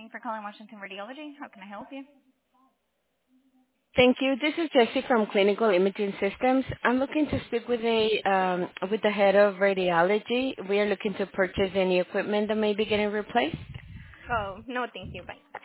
Thank you for calling Washington Radiology. How can I help you? Thank you. This is Jessie from Clinical Imaging Systems. I'm looking to speak with the head of radiology. We are looking to purchase any equipment that may be getting replaced. Oh, no, thank you. Bye.